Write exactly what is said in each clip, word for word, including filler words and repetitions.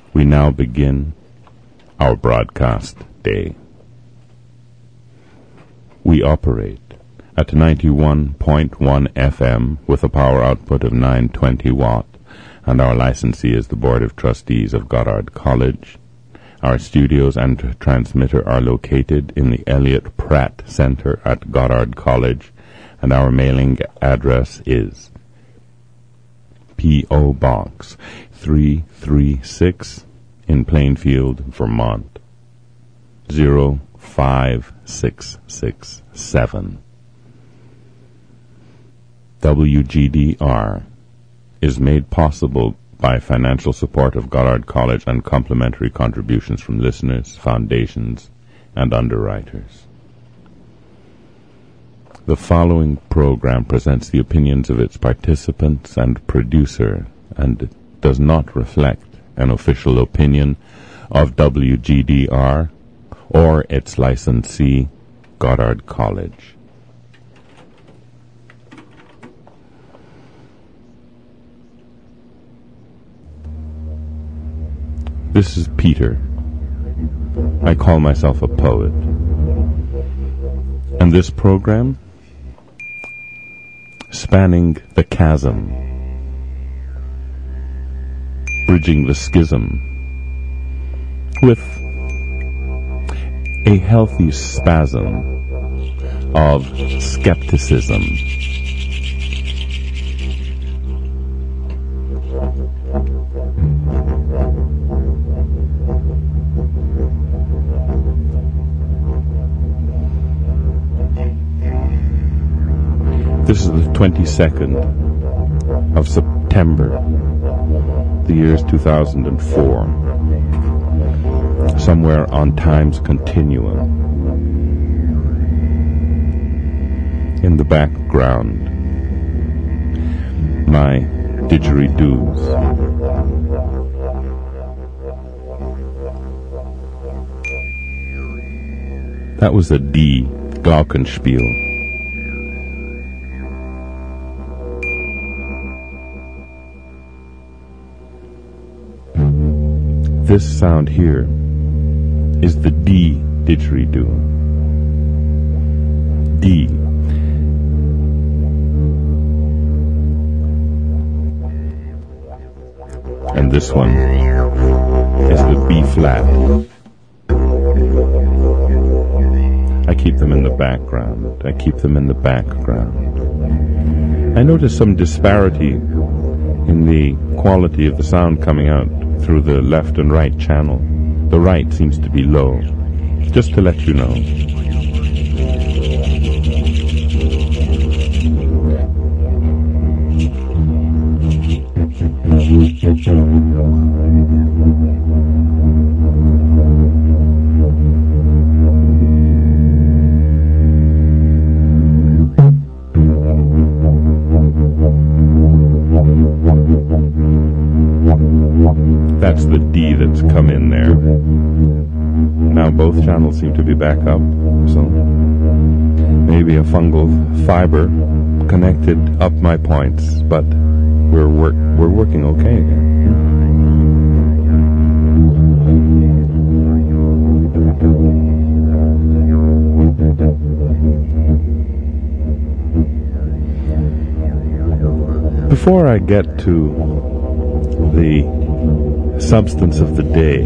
We now begin our broadcast day. We operate at ninety-one point one F M with a power output of nine hundred twenty watt, and our licensee is the Board of Trustees of Goddard College. Our studios and transmitter are located in the Elliott Pratt Center at Goddard College, and our mailing address is P O. Box three three six in Plainfield, Vermont, zero five six six seven. W G D R is made possible by financial support of Goddard College and complimentary contributions from listeners, foundations, and underwriters. The following program presents the opinions of its participants and producer and does not reflect an official opinion of W G D R or its licensee, Goddard College. This is Peter. I call myself a poet. And this program, Spanning the Chasm, Bridging the Schism, with a healthy spasm of skepticism. This is the twenty-second of September, the year is two thousand four, somewhere on time's continuum. In the background, my didgeridoos. That was a D, Glockenspiel. This sound here is the D didgeridoo. D. And this one is the B flat. I keep them in the background. I keep them in the background. I notice some disparity in the quality of the sound coming out through the left and right channel. The right seems to be low. Just to let you know. That's the D that's come in there. Now both channels seem to be back up, so maybe a fungal fiber connected up my points, but we're work we're working okay here. Before I get to the substance of the day,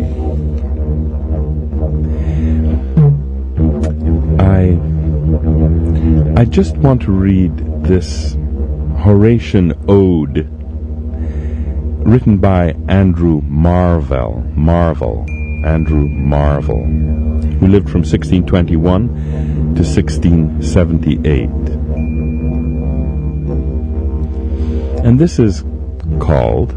I I just want to read this Horatian ode written by Andrew Marvell, Marvell, Andrew Marvell, who lived from sixteen twenty-one to sixteen seventy-eight. And this is called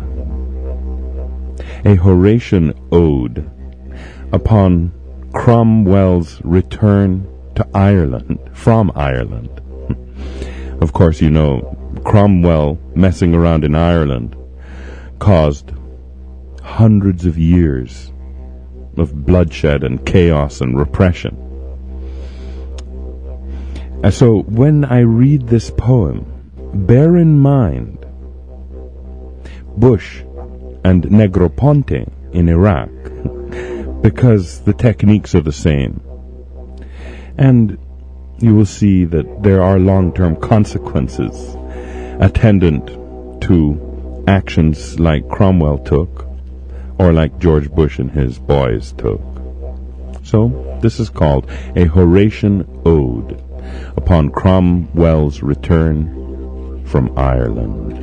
A Horatian Ode upon Cromwell's return to Ireland, from Ireland. Of course, you know, Cromwell messing around in Ireland caused hundreds of years of bloodshed and chaos and repression. And so when I read this poem, bear in mind Bush and Negroponte in Iraq, because the techniques are the same. And you will see that there are long-term consequences attendant to actions like Cromwell took, or like George Bush and his boys took. So this is called a Horatian Ode upon Cromwell's return from Ireland.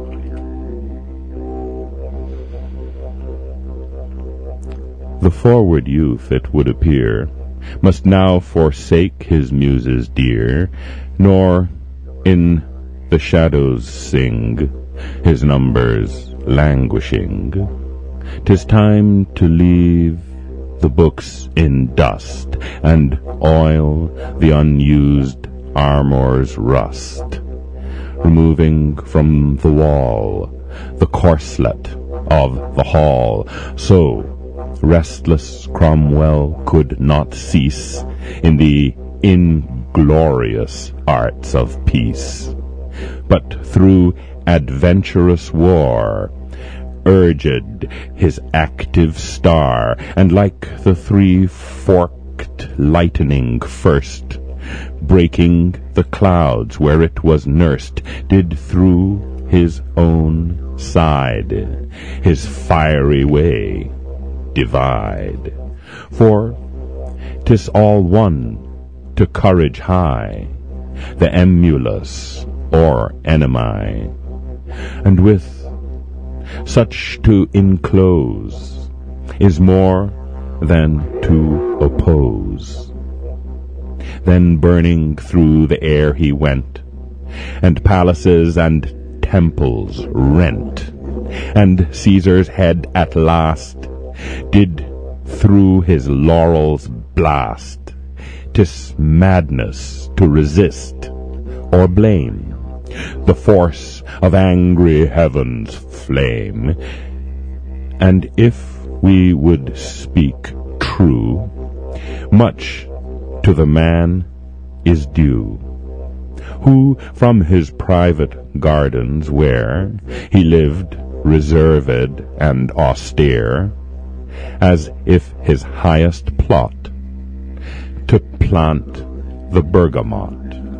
The forward youth, it would appear, must now forsake his muses dear, nor in the shadows sing, his numbers languishing. 'Tis time to leave the books in dust, and oil the unused armour's rust, removing from the wall the corslet of the hall. So restless Cromwell could not cease in the inglorious arts of peace, but through adventurous war urged his active star, and like the three-forked lightning first, breaking the clouds where it was nursed, did through his own side his fiery way divide. For 'tis all one to courage high, the emulous or enemy, and with such to enclose is more than to oppose. Then burning through the air he went, and palaces and temples rent, and Caesar's head at last did through his laurels blast. 'Tis madness to resist or blame the force of angry heaven's flame. And if we would speak true, much to the man is due, who from his private gardens, where he lived reserved and austere, as if his highest plot to plant the bergamot,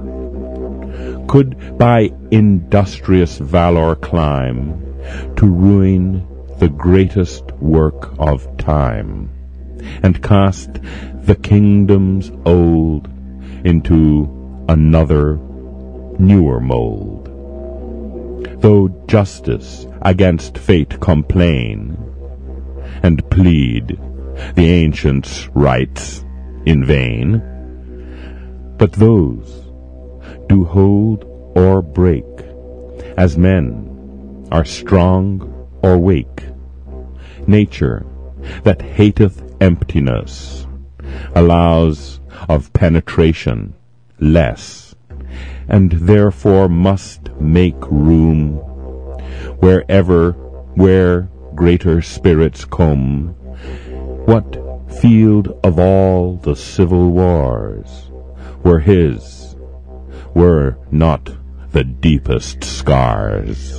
could by industrious valor climb to ruin the greatest work of time, and cast the kingdoms old into another newer mold. Though justice against fate complain, and plead the ancients' rights in vain, but those do hold or break, as men are strong or wake. Nature, that hateth emptiness, allows of penetration less, and therefore must make room wherever where greater spirits come. What field of all the civil wars were his, were not the deepest scars?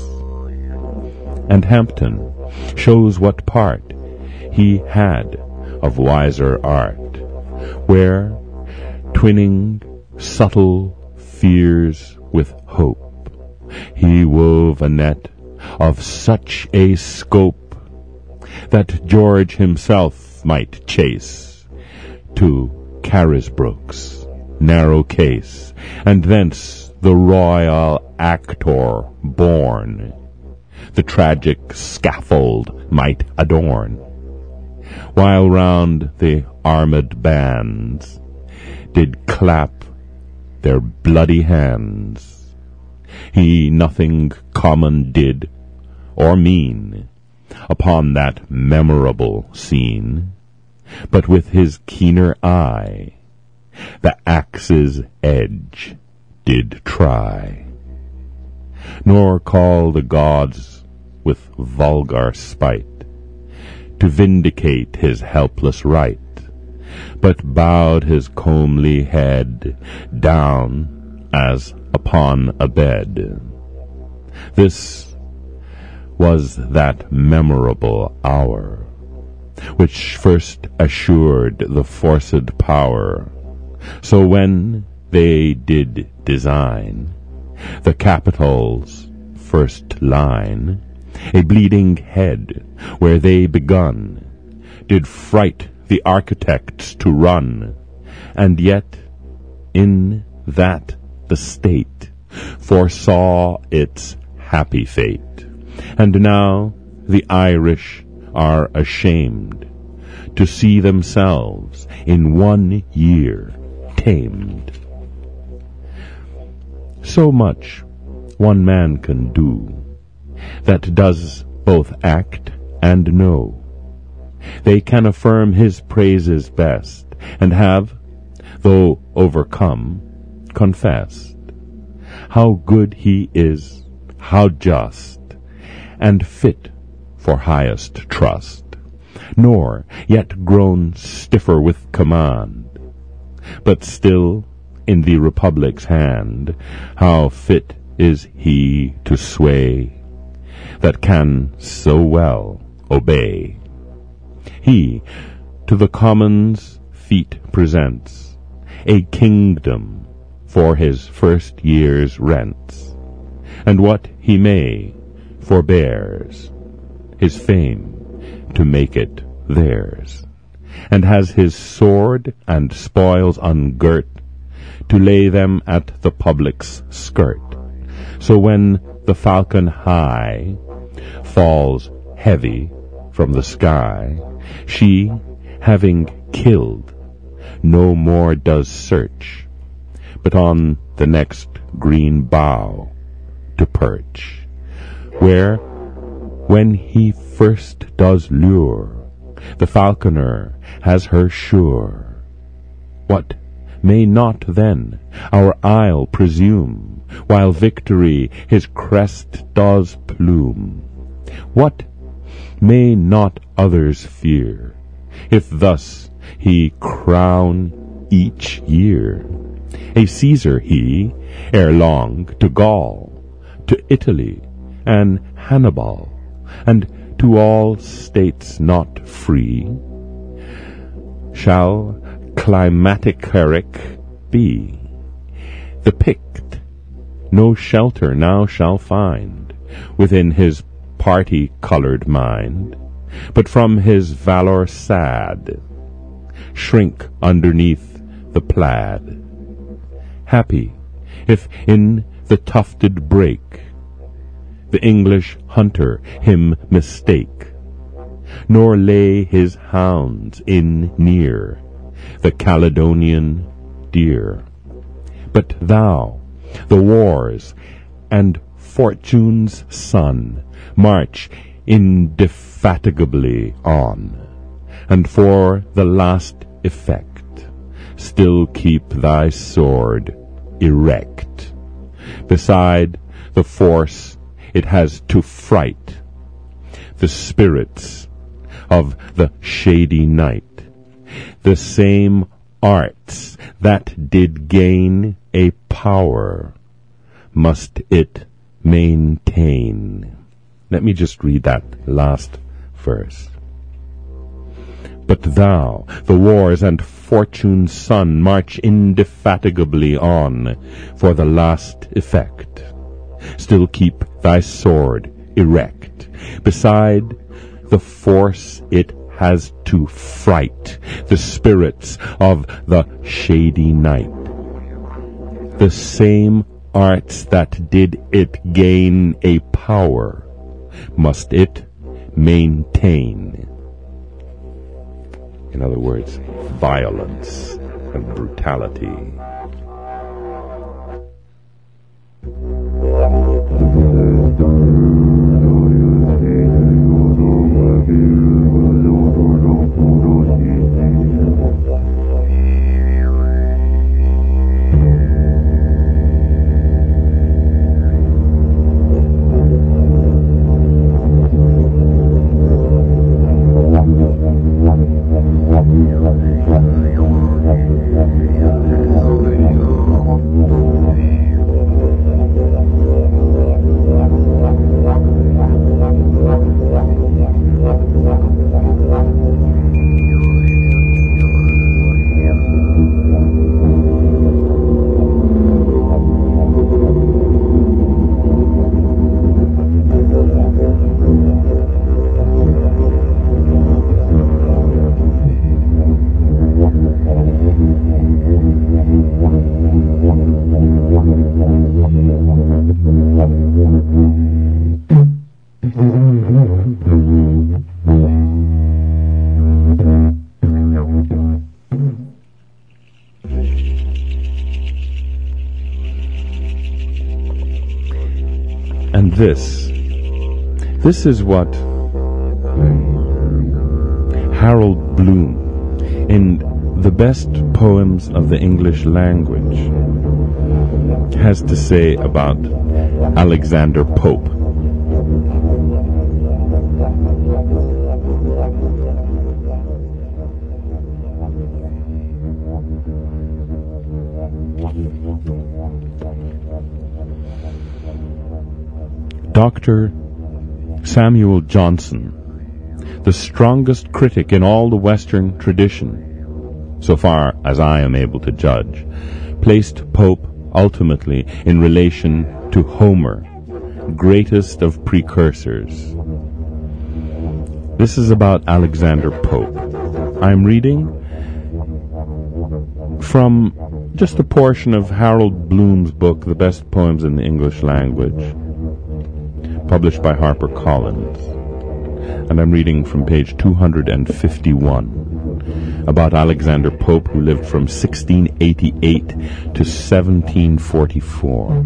And Hampden shows what part he had of wiser art, where, twinning subtle fears with hope, he wove a net of such a scope that George himself might chase to Carisbrook's narrow case, and thence the royal actor born the tragic scaffold might adorn, while round the armed bands did clap their bloody hands. He nothing common did or mean upon that memorable scene, but with his keener eye the axe's edge did try, nor call the gods with vulgar spite to vindicate his helpless right, but bowed his comely head down as upon a bed. This was that memorable hour which first assured the forced power. So when they did design the Capitol's first line, a bleeding head where they begun, did fright the architects to run, and yet in that the state foresaw its happy fate. And now the Irish are ashamed to see themselves in one year tamed. So much one man can do that does both act and know. They can affirm his praises best, and have, though overcome, confessed how good he is, how just, and fit for highest trust, nor yet grown stiffer with command, but still in the Republic's hand, how fit is he to sway, that can so well obey. He to the Commons' feet presents a kingdom for his first year's rents, and what he may forbears his fame to make it theirs, and has his sword and spoils ungirt to lay them at the public's skirt. So when the falcon high falls heavy from the sky, she, having killed, no more does search, but on the next green bough to perch, where, when he first does lure, the falconer has her sure. What may not then our isle presume, while victory his crest does plume? What may not others fear, if thus he crown each year? A Caesar he, ere long, to Gaul, to Italy, and Hannibal, and to all states not free, shall climacteric be. The Pict no shelter now shall find within his party-coloured mind, but from his valour sad shrink underneath the plaid. Happy if in the tufted brake the English hunter him mistake, nor lay his hounds in near the Caledonian deer. But thou, the wars and fortune's son, march indefatigably on, and for the last effect still keep thy sword erect beside the force it has to fright the spirits of the shady night, the same arts that did gain a power must it maintain. Let me just read that last verse. But thou, the wars and fortune's son, march indefatigably on for the last effect. Still keep thy sword erect beside the force it has to fright the spirits of the shady night, the same arts that did it gain a power must it maintain. In other words, violence and brutality. Oh, this. This is what Harold Bloom, in The Best Poems of the English Language, has to say about Alexander Pope. Doctor Samuel Johnson, the strongest critic in all the Western tradition, so far as I am able to judge, placed Pope ultimately in relation to Homer, greatest of precursors. This is about Alexander Pope. I'm reading from just a portion of Harold Bloom's book, The Best Poems in the English Language, published by HarperCollins. And I'm reading from page two hundred fifty-one about Alexander Pope, who lived from sixteen eighty-eight to seventeen forty-four.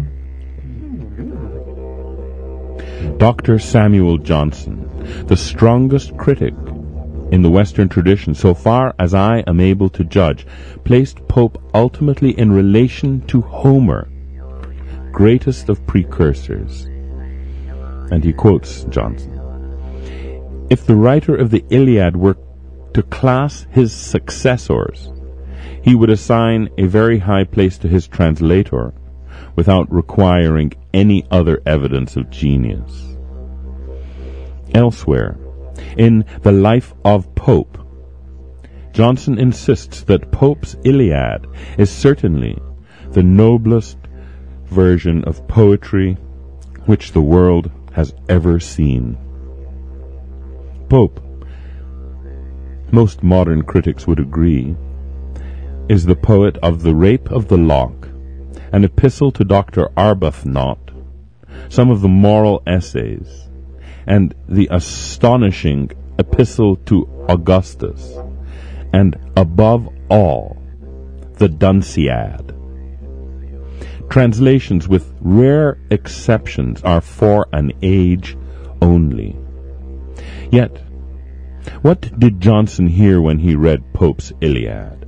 Doctor Samuel Johnson, the strongest critic in the Western tradition, so far as I am able to judge, placed Pope ultimately in relation to Homer, greatest of precursors. And he quotes Johnson. If the writer of the Iliad were to class his successors, he would assign a very high place to his translator without requiring any other evidence of genius. Elsewhere, in The Life of Pope, Johnson insists that Pope's Iliad is certainly the noblest version of poetry which the world has ever seen. Pope, most modern critics would agree, is the poet of The Rape of the Lock, an epistle to Doctor Arbuthnot, some of the moral essays, and the astonishing epistle to Augustus, and above all, the Dunciad. Translations with rare exceptions are for an age only. Yet, what did Johnson hear when he read Pope's Iliad?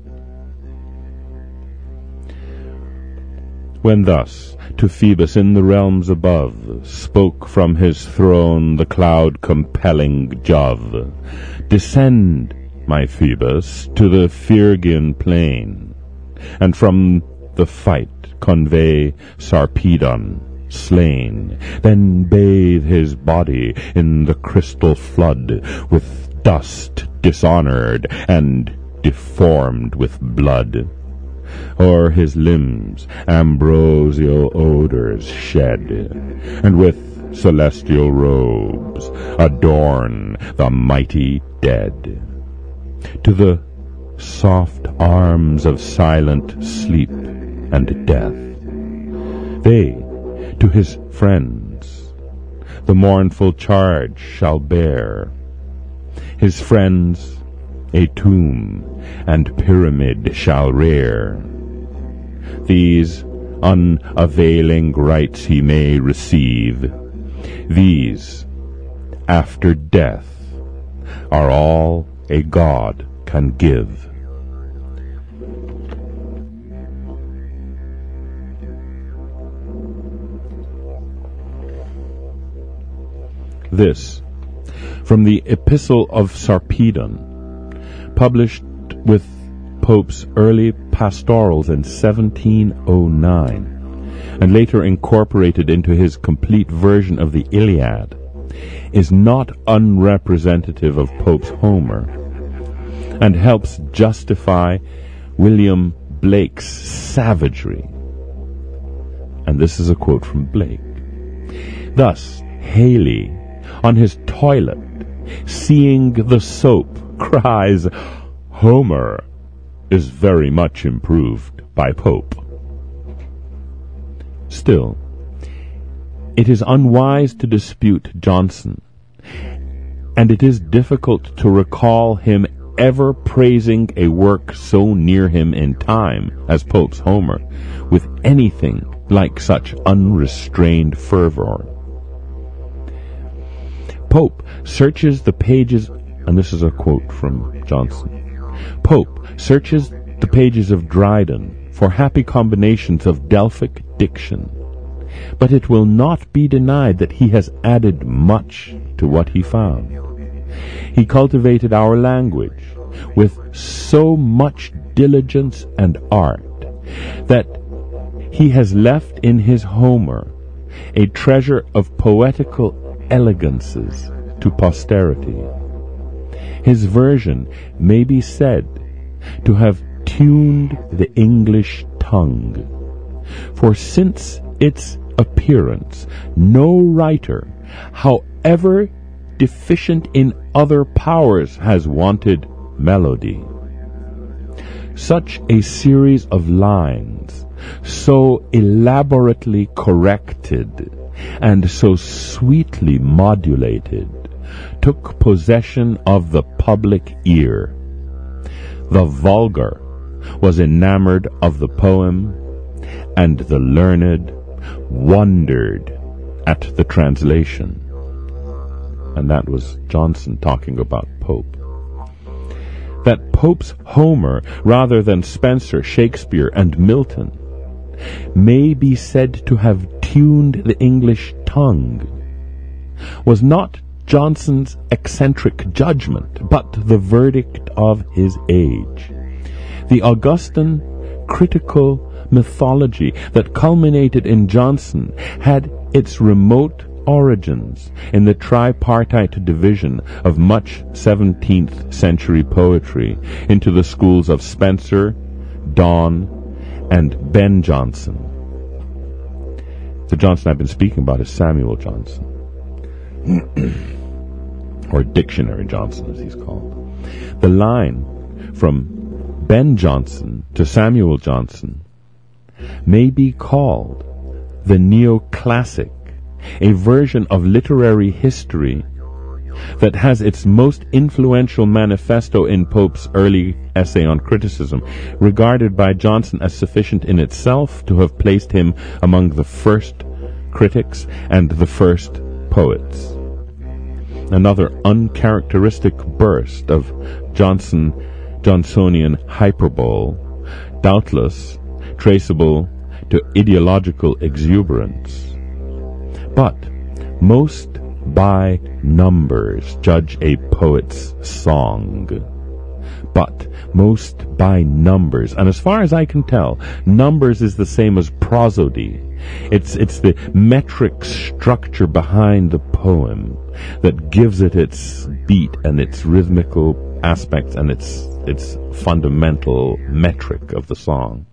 When thus, to Phoebus in the realms above, spoke from his throne the cloud-compelling Jove, descend, my Phoebus, to the Phrygian plain, and from the fight convey Sarpedon slain, then bathe his body in the crystal flood, with dust dishonored and deformed with blood. O'er his limbs ambrosial odors shed, and with celestial robes adorn the mighty dead. To the soft arms of silent sleep and death, they to his friends the mournful charge shall bear. His friends a tomb and pyramid shall rear. These unavailing rites he may receive. These, after death, are all a god can give. This, from the Epistle of Sarpedon, published with Pope's early pastorals in seventeen oh nine, and later incorporated into his complete version of the Iliad, is not unrepresentative of Pope's Homer, and helps justify William Blake's savagery. And this is a quote from Blake. Thus, Haley, on his toilet, seeing the soap, cries, Homer is very much improved by Pope. Still, it is unwise to dispute Johnson, and it is difficult to recall him ever praising a work so near him in time as Pope's Homer with anything like such unrestrained fervor. Pope searches the pages, and this is a quote from Johnson, Pope searches the pages of Dryden for happy combinations of Delphic diction, but it will not be denied that he has added much to what he found. He cultivated our language with so much diligence and art that he has left in his Homer a treasure of poetical elegances to posterity. His version may be said to have tuned the English tongue, for since its appearance no writer, however deficient in other powers, has wanted melody. Such a series of lines, so elaborately corrected and so sweetly modulated, took possession of the public ear. The vulgar was enamored of the poem, and the learned wondered at the translation. And that was Johnson talking about Pope. That Pope's Homer, rather than Spenser, Shakespeare, and Milton, may be said to have tuned the English tongue, was not Johnson's eccentric judgment, but the verdict of his age. The Augustan critical mythology that culminated in Johnson had its remote origins in the tripartite division of much seventeenth century poetry into the schools of Spenser, Donne, and Ben Jonson. The Johnson I've been speaking about is Samuel Johnson, or Dictionary Johnson as he's called. The line from Ben Jonson to Samuel Johnson may be called the neoclassic, a version of literary history that has its most influential manifesto in Pope's early essay on criticism, regarded by Johnson as sufficient in itself to have placed him among the first critics and the first poets. Another uncharacteristic burst of Johnson Johnsonian hyperbole, doubtless traceable to ideological exuberance. But most by numbers judge a poet's song. But most by numbers. And as far as I can tell, numbers is the same as prosody. It's, it's the metric structure behind the poem that gives it its beat and its rhythmical aspects and its, its fundamental metric of the song.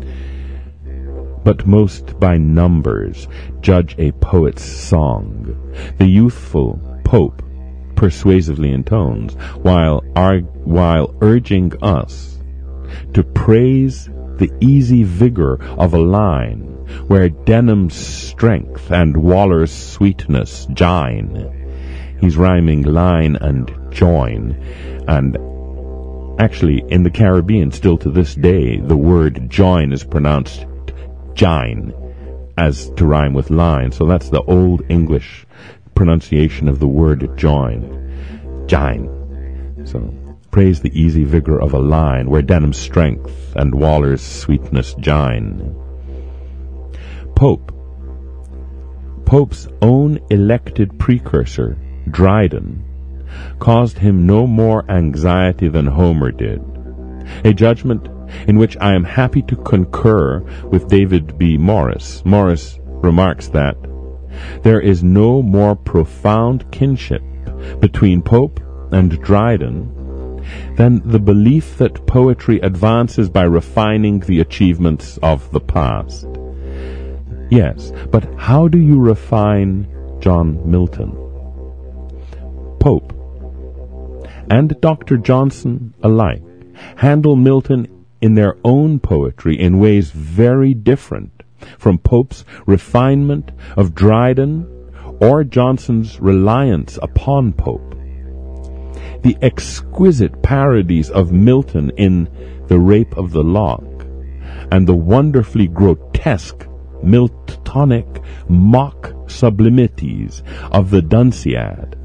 But most by numbers judge a poet's song. The youthful Pope persuasively intones, while ar- while urging us to praise the easy vigor of a line where Denham's strength and Waller's sweetness jine. He's rhyming line and join, and actually in the Caribbean still to this day the word join is pronounced jine, as to rhyme with line. So that's the old English pronunciation of the word join. Jine. So praise the easy vigor of a line where Denham's strength and Waller's sweetness jine. Pope. Pope's own elected precursor, Dryden, caused him no more anxiety than Homer did. A judgment in which I am happy to concur with David B. Morris. Morris remarks that there is no more profound kinship between Pope and Dryden than the belief that poetry advances by refining the achievements of the past. Yes, but how do you refine John Milton? Pope and Doctor Johnson alike handle Milton in their own poetry in ways very different from Pope's refinement of Dryden or Johnson's reliance upon Pope. The exquisite parodies of Milton in The Rape of the Lock and the wonderfully grotesque Miltonic mock sublimities of the Dunciad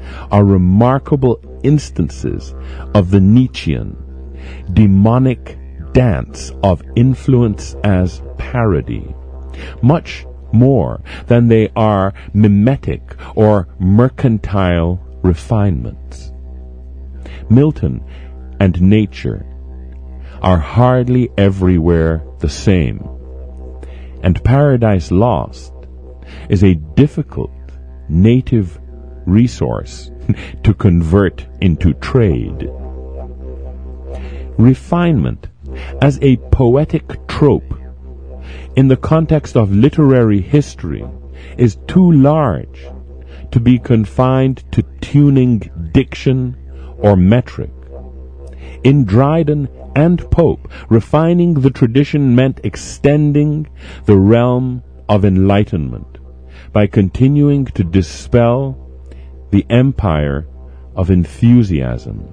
are remarkable instances of the Nietzschean demonic dance of influence as parody, much more than they are mimetic or mercantile refinements. Milton and nature are hardly everywhere the same, and Paradise Lost is a difficult native resource to convert into trade. Refinement as a poetic trope in the context of literary history is too large to be confined to tuning diction or metric. In Dryden and Pope, refining the tradition meant extending the realm of enlightenment by continuing to dispel the empire of enthusiasm.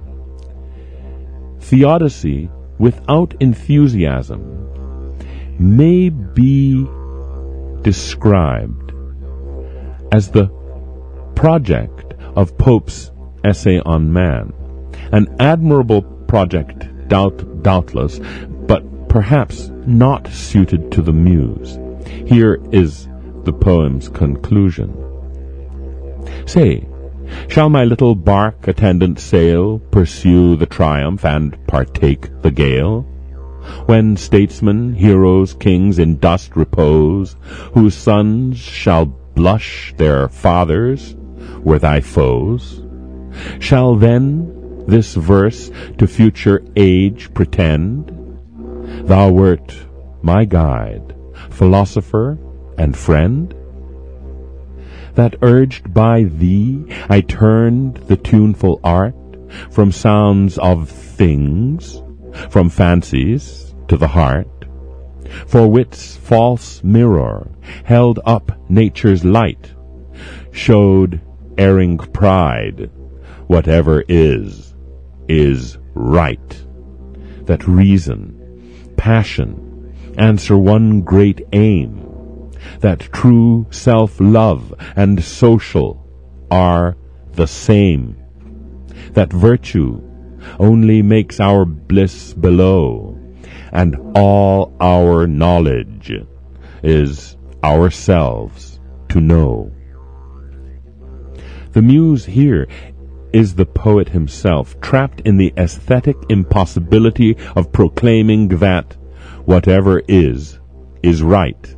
Theodicy without enthusiasm may be described as the project of Pope's Essay on Man, an admirable project, doubt, doubtless, but perhaps not suited to the muse. Here is the poem's conclusion. Say, shall my little bark attendant sail, pursue the triumph and partake the gale? When statesmen, heroes, kings in dust repose, whose sons shall blush their fathers were thy foes? Shall then this verse to future age pretend? Thou wert my guide, philosopher and friend? That urged by thee I turned the tuneful art from sounds of things, from fancies to the heart. For wit's false mirror held up nature's light, showed erring pride, whatever is, is right. That reason, passion, answer one great aim, that true self-love and social are the same, that virtue only makes our bliss below, and all our knowledge is ourselves to know. The muse here is the poet himself, trapped in the aesthetic impossibility of proclaiming that whatever is, is right,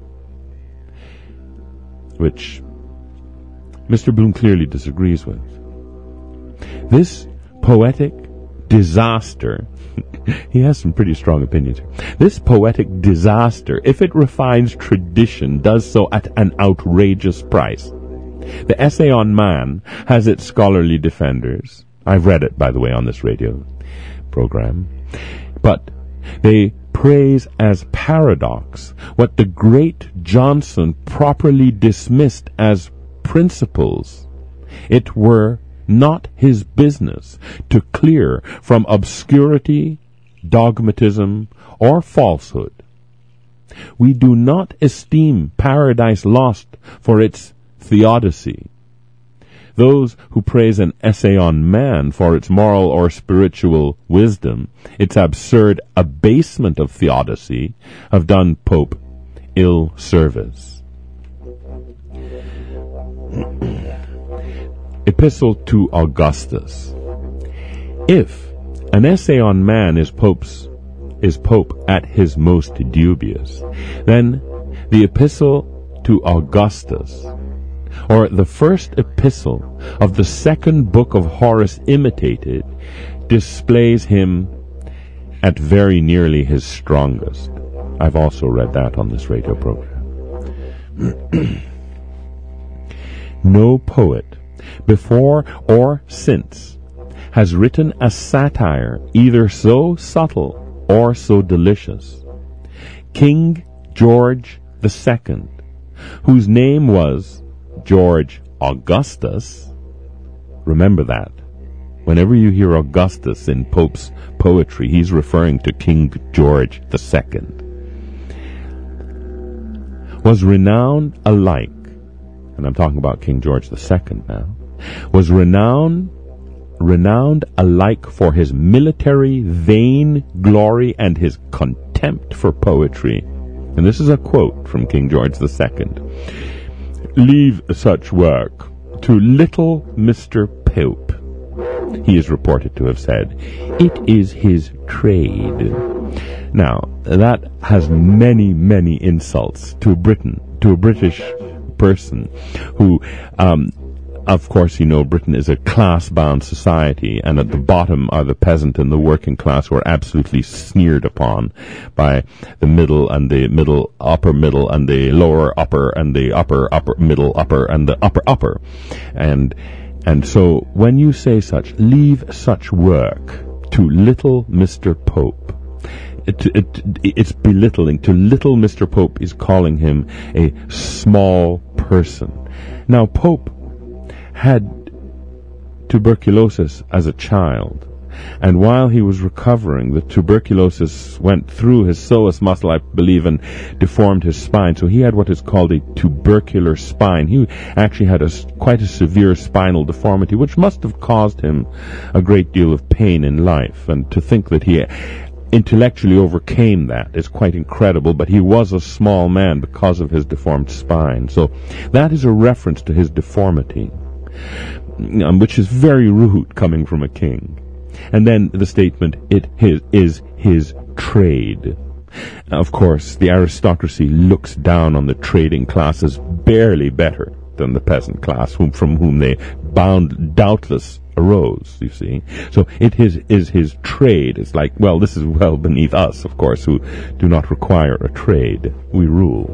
which Mister Bloom clearly disagrees with. This poetic disaster, he has some pretty strong opinions here. This poetic disaster, if it refines tradition, does so at an outrageous price. The Essay on Man has its scholarly defenders. I've read it, by the way, on this radio program. But they praise as paradox what the great Johnson properly dismissed as principles. It were not his business to clear from obscurity, dogmatism, or falsehood. We do not esteem Paradise Lost for its theodicy. Those who praise an Essay on Man for its moral or spiritual wisdom, its absurd abasement of theodicy, have done Pope ill service. Epistle to Augustus. If an Essay on Man is Pope's is Pope at his most dubious, then the Epistle to Augustus, or the first epistle of the second book of Horace imitated, displays him at very nearly his strongest. I've also read that on this radio program. No poet, before or since, has written a satire either so subtle or so delicious. King George the Second, whose name was George Augustus, remember that. Whenever you hear Augustus in Pope's poetry, he's referring to King George the Second, was renowned alike, and I'm talking about King George the Second now, was renowned renowned alike for his military vain glory and his contempt for poetry. And this is a quote from King George the Second. "Leave such work to little Mister Pope," he is reported to have said. "It is his trade." Now, that has many, many insults to Britain, to a British person who, um, of course, you know, Britain is a class-bound society, and at the bottom are the peasant and the working class, who are absolutely sneered upon by the middle and the middle upper middle and the lower upper and the upper upper middle upper and the upper upper. And and so when you say such, leave such work to little Mister Pope, It, it, it's belittling. To little Mister Pope is calling him a small person. Now, Pope had tuberculosis as a child, and while he was recovering, the tuberculosis went through his psoas muscle, I believe, and deformed his spine. So he had what is called a tubercular spine. He actually had a, quite a severe spinal deformity, which must have caused him a great deal of pain in life. And to think that he intellectually overcame that is quite incredible, but he was a small man because of his deformed spine. So that is a reference to his deformity, um, which is very rude coming from a king. And then the statement, it his, is his trade. Of course, the aristocracy looks down on the trading classes barely better than the peasant class, whom, from whom they bound doubtless arose, you see. So it is, is his trade. It's like, well, this is well beneath us, of course, who do not require a trade. We rule.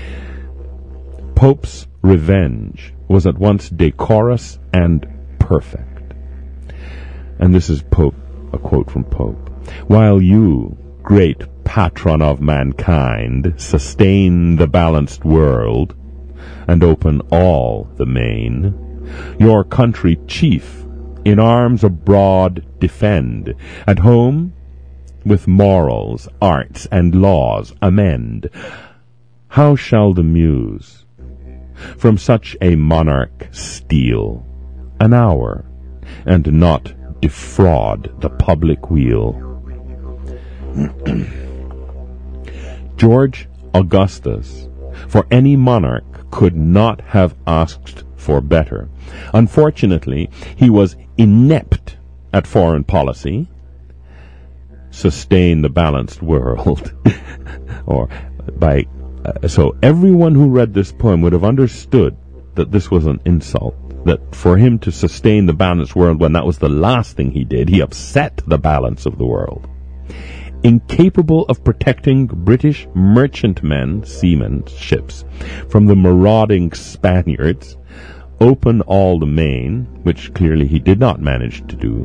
Pope's revenge was at once decorous and perfect. And this is Pope, a quote from Pope. "While you, great patron of mankind, sustain the balanced world, and open all the main, your country chief in arms abroad defend, at home with morals, arts, and laws amend. How shall the muse from such a monarch steal an hour, and not defraud the public weal?" George Augustus, for any monarch, could not have asked for better. Unfortunately, he was inept at foreign policy, sustain the balanced world, or by uh, so everyone who read this poem would have understood that this was an insult, that for him to sustain the balanced world when that was the last thing he did, he upset the balance of the world. Incapable of protecting British merchantmen, seamen, ships, from the marauding Spaniards, open all the main, which clearly he did not manage to do,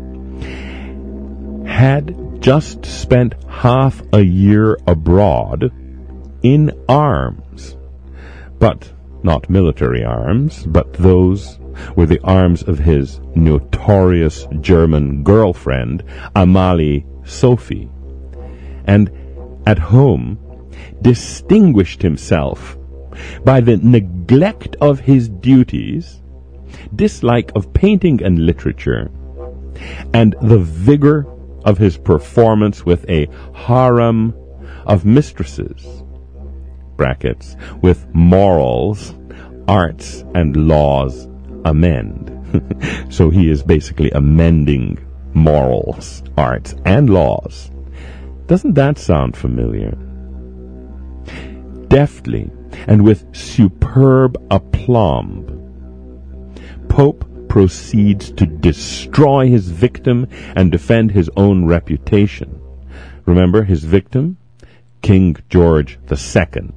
had just spent half a year abroad in arms, but not military arms, but those were the arms of his notorious German girlfriend, Amalie Sophie, and at home distinguished himself by the neglect of his duties, dislike of painting and literature, and the vigor of his performance with a harem of mistresses, brackets, with morals, arts, and laws amend. So he is basically amending morals, arts, and laws. Doesn't that sound familiar? Deftly and with superb aplomb, Pope proceeds to destroy his victim and defend his own reputation. Remember his victim? King George the Second.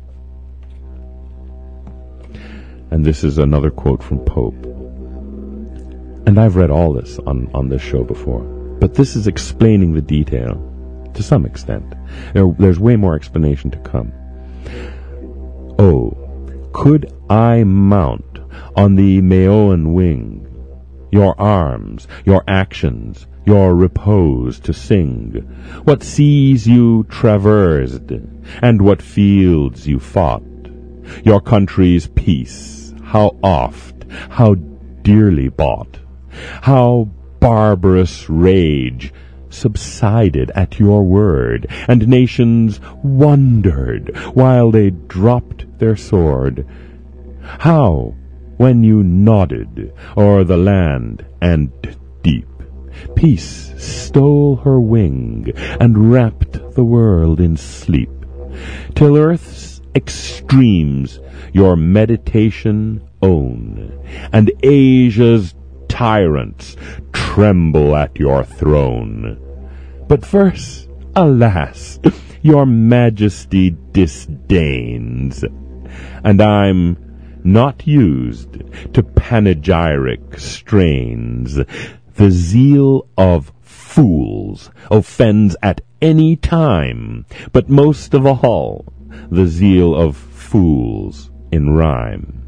And this is another quote from Pope. And I've read all this on, on this show before, but this is explaining the detail to some extent. There, there's way more explanation to come. "Oh, could I mount on the Maeoan wing, your arms, your actions, your repose to sing, what seas you traversed, and what fields you fought, your country's peace, how oft, how dearly bought, how barbarous rage subsided at your word, and nations wondered while they dropped their sword. How, when you nodded o'er the land and deep, peace stole her wing and wrapped the world in sleep, till earth's extremes your meditation own, and Asia's tyrants tremble at your throne. But first, alas, your majesty disdains, and I'm not used to panegyric strains. The zeal of fools offends at any time, but most of all, the zeal of fools in rhyme.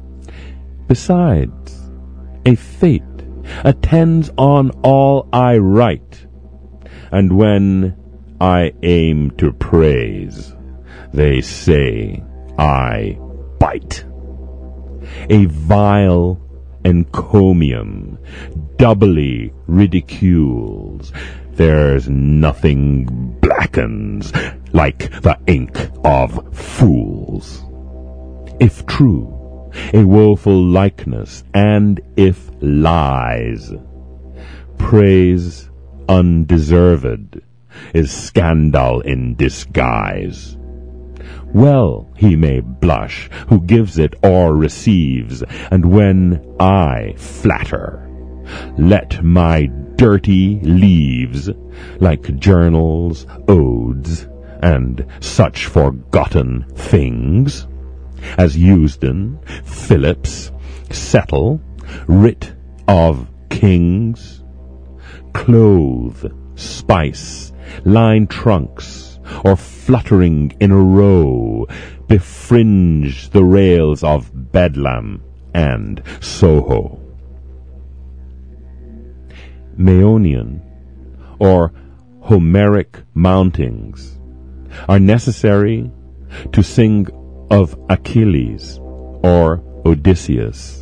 Besides, a fate attends on all I write, and when I aim to praise, they say I bite. A vile encomium doubly ridicules. There's nothing blackens like the ink of fools. If true, a woeful likeness, and if lies, praise undeserved is scandal in disguise. Well he may blush who gives it or receives, and when I flatter, let my dirty leaves, like journals, odes, and such forgotten things, as Eusden, Phillips, Settle, writ of kings, clothe, spice, line trunks, or fluttering in a row, befringe the rails of Bedlam and Soho. Maeonian or Homeric mountings are necessary to sing of Achilles or Odysseus.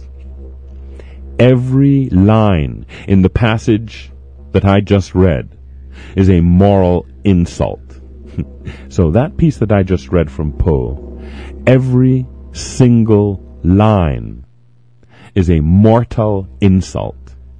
Every line in the passage that I just read is a moral insult. So that piece that I just read from Poe, every single line is a mortal insult.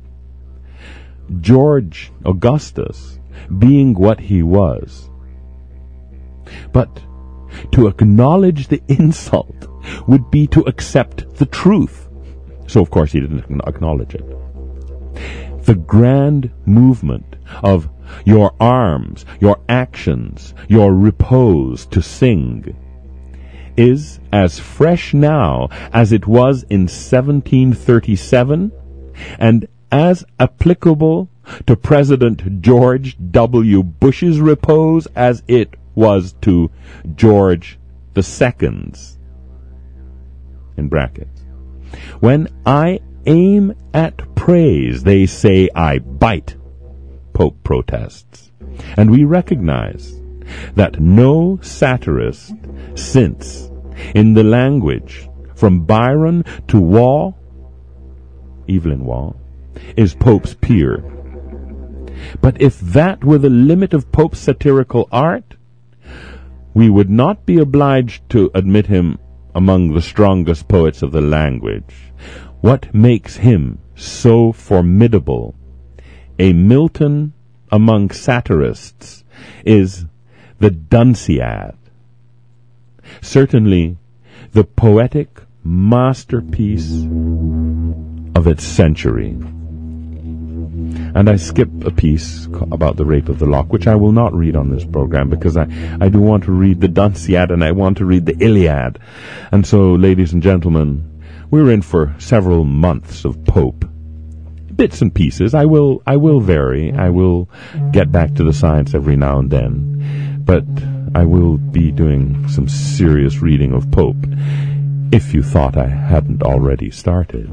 George Augustus being what he was. But to acknowledge the insult would be to accept the truth. So of course he didn't acknowledge it. The grand movement of your arms, your actions, your repose to sing is as fresh now as it was in seventeen thirty-seven, and as applicable to President George W. Bush's repose as it was to George the Second's, in brackets. When I aim at praise, they say I bite, Pope protests. And we recognize that no satirist since, in the language from Byron to Waugh, Evelyn Waugh, is Pope's peer. But if that were the limit of Pope's satirical art, we would not be obliged to admit him among the strongest poets of the language. What makes him so formidable, a Milton among satirists, is the Dunciad. Certainly the poetic masterpiece of its century. And I skip a piece about the Rape of the Lock, which I will not read on this program, because I, I do want to read the Dunciad and I want to read the Iliad. And so, ladies and gentlemen, we're in for several months of Pope. Bits and pieces. I will I will vary. I will get back to the science every now and then. But I will be doing some serious reading of Pope, if you thought I hadn't already started.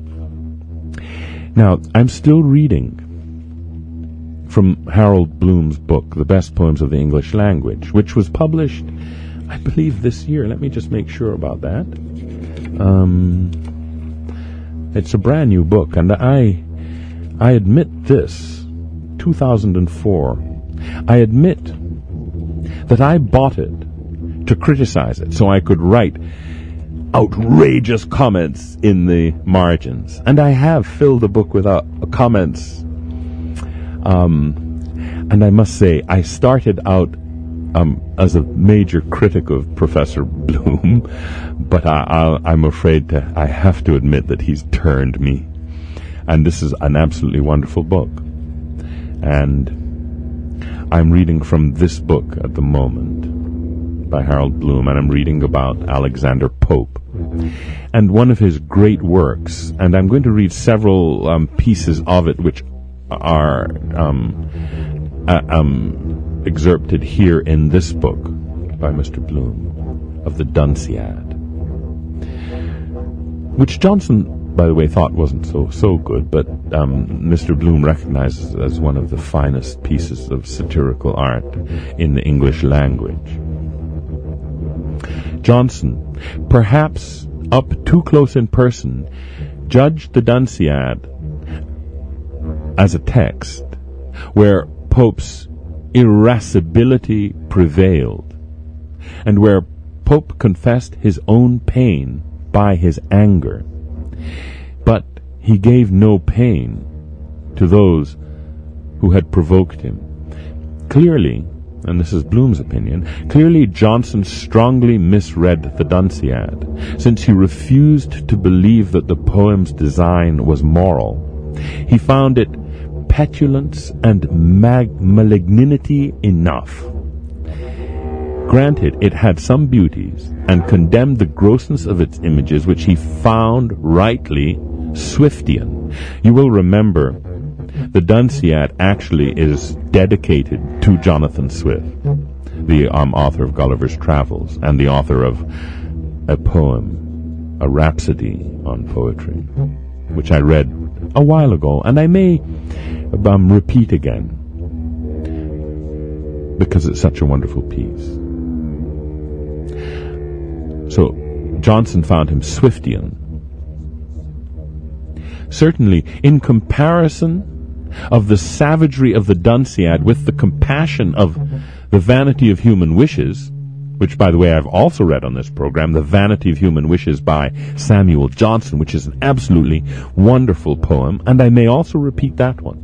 Now, I'm still reading from Harold Bloom's book, The Best Poems of the English Language, which was published, I believe, this year. Let me just make sure about that. Um, It's a brand new book, and I, I admit this, two thousand four, I admit that I bought it to criticize it so I could write outrageous comments in the margins. And I have filled the book with uh, comments. Um, and I must say, I started out um, as a major critic of Professor Bloom, but I, I, I'm afraid to, I have to admit that he's turned me. And this is an absolutely wonderful book. And I'm reading from this book at the moment by Harold Bloom, and I'm reading about Alexander Pope. And one of his great works, and I'm going to read several um, pieces of it which are um, uh, um, excerpted here in this book by Mister Bloom of the Dunciad, which Johnson, by the way, thought wasn't so so good, but um, Mister Bloom recognizes as one of the finest pieces of satirical art in the English language. Johnson, perhaps up too close in person, judged the Dunciad as a text where Pope's irascibility prevailed, and where Pope confessed his own pain by his anger. But he gave no pain to those who had provoked him. Clearly, and this is Bloom's opinion, clearly Johnson strongly misread the Dunciad, since he refused to believe that the poem's design was moral. He found it petulance and mag- malignity enough. Granted, it had some beauties, and condemned the grossness of its images, which he found rightly Swiftian. You will remember the Dunciad actually is dedicated to Jonathan Swift, the um, author of Gulliver's Travels, and the author of a poem, a rhapsody on poetry, which I read a while ago, and I may um, repeat again, because it's such a wonderful piece. So, Johnson found him Swiftian. Certainly, in comparison of the savagery of the Dunciad with the compassion of The Vanity of Human Wishes, which, by the way, I've also read on this program, The Vanity of Human Wishes by Samuel Johnson, which is an absolutely wonderful poem, and I may also repeat that one.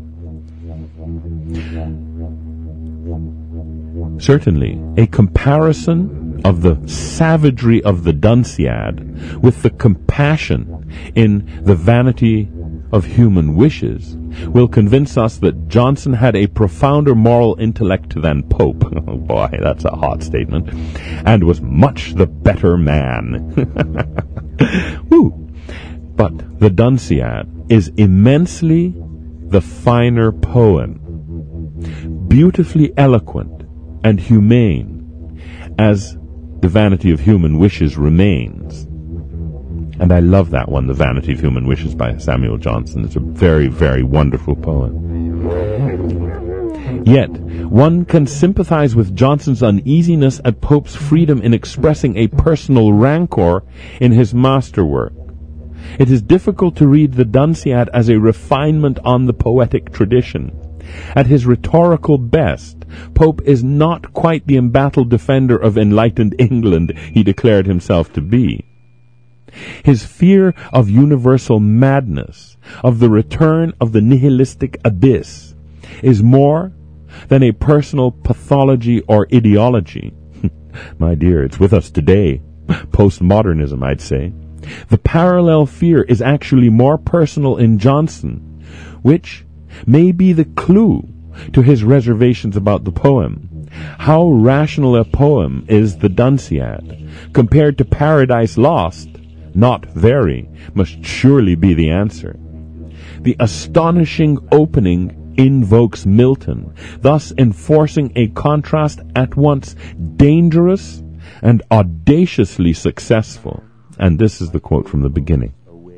Certainly, a comparison of the savagery of the Dunciad with the compassion in The Vanity of Human Wishes will convince us that Johnson had a profounder moral intellect than Pope. Oh boy, that's a hot statement. And was much the better man. Woo! But the Dunciad is immensely the finer poem, beautifully eloquent and humane, as The Vanity of Human Wishes remains. And I love that one, The Vanity of Human Wishes by Samuel Johnson. It's a very, very wonderful poem. Yet, one can sympathize with Johnson's uneasiness at Pope's freedom in expressing a personal rancor in his masterwork. It is difficult to read the Dunciad as a refinement on the poetic tradition. At his rhetorical best, Pope is not quite the embattled defender of enlightened England he declared himself to be. His fear of universal madness, of the return of the nihilistic abyss, is more than a personal pathology or ideology. My dear, it's with us today. Postmodernism, I'd say. The parallel fear is actually more personal in Johnson, which may be the clue to his reservations about the poem. How rational a poem is the Dunciad, compared to Paradise Lost? Not very, must surely be the answer. The astonishing opening invokes Milton, thus enforcing a contrast at once dangerous and audaciously successful. And this is the quote from the beginning.